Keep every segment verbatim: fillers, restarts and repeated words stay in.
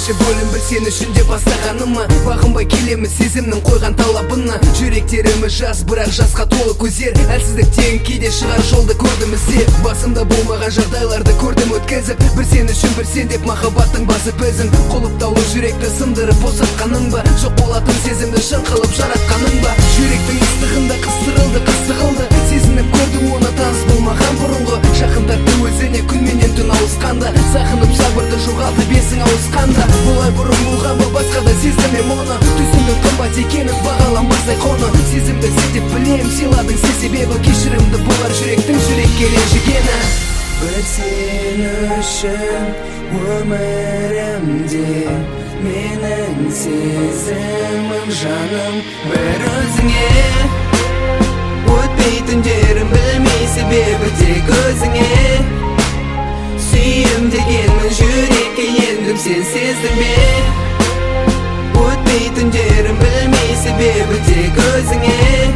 екінші бөлім бір сен үшін де бастағаныма. Бағынбай келеміз сезімнің қойған талабына. Жүректеріміз жас, бірақ жасқа толы көздер. Әлсіздіктен кейде шығар жолды көрдім іздеп. Басымда болмаған жағдайларды көрдім өткізіп. Бір сен үшін бір сен деп махаббаттың басып ізін. Құлыптаулы жүректі сындырып босатқаның ба? Жоқ болатын сезімді шын қылып жаратқаның ба? Жүректің ыстығында қыстырылды, қыстығылды. Сезініп көрді оны таныс болмаған бұрынғы. Жақындарды өзіне күнменен түн ауысқанда. Сағынып сабырды жоғалтып есің ауысқанда. Бұлай бұрын болған ба басқа да сездім ем оны. Түсіндің қымбат екенін бағаламастай қоны. Сезімді сен деп білем, сыйладың сен себебі. Кешірімді болар жүректің жүрекке ренжігені. Бір сен үшін өмірімде менің сезімім жаным. Бір өзіңе өтпей түндерім білмей себебі тек өзіңе. Сүйем дегенмін жүрекке ендім сен сездің бе? Өтпей түндерім білмей себебі тек өзіңе.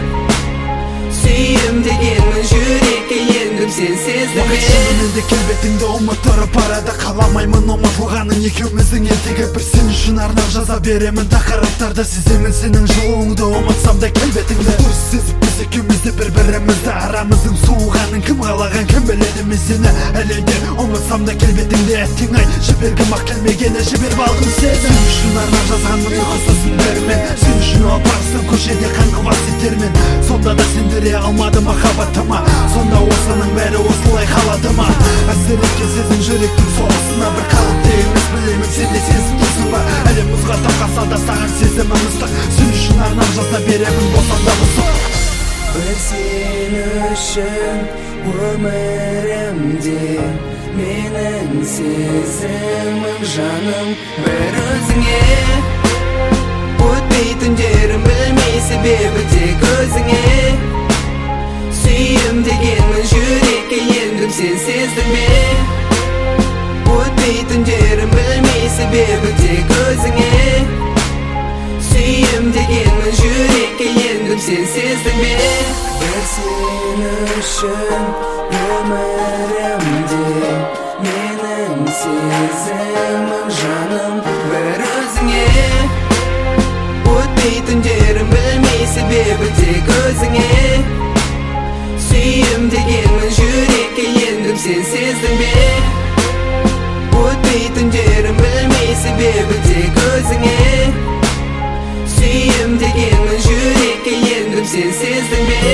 Сүйем дегенмін жүрекке ендім сен сездің бе? Шынымен келбетіңді ұмыттырып барады. Қаламаймын ұмытылғанын екеуміздің ертегі. Бір сен үшін арнап жаза беремін тақырыптарды. Сеземін сенің жылуыңды, ұмытсам да келбетіңді. Дұрыс сезіп біз екеумізді бір-бірімізді. Арамыздың суығанын кім қалаған, кім біледі мен сені әлі де. Ұмытсам да келбетіңді әттең ай. Жібергім ақ келмегені жіберіп алғым сені. Сен үшін арнап жазғанмын ұйқысыз түндермен. Сен үшін алпарыстың көшеде қаңғыбас етермен. Сонда да сендіре алмады махаббатыма. Сонда осының бәрі осылай қалады ма? Әсіресе сезім жүректің соғысына. Бір қалыпты емес білемін, сен де сезіп тұрсың ба? Әлем мұзға тақаса да саған сезімім ыстық. Сен үшін арнап жаза беремін болсам да бұзық. Бір сен үшін өмірімде менің сезімім жаным. Бір өзіңе өтпей түндерім білмей себебі тек өзіңе. Сүйем дегенмін жүрекке ендім сен сездің бе? Өтпей түндерім білмей себебі тек өзіңе. Сүйем дегенмін жүрекке ендім сен сездің бе? Бір сен үшін өмірімде менің сезімім жаным. Бір өзіңе өтпей түндерім білмей себебі тек өзіңе. Сүйем дегенмін жүрекке ендім сен сездің бе? Өтпей түндерім білмей себебі тек өзіңе. Сүйем дегенмін жүрекке ендім сен сездің бе?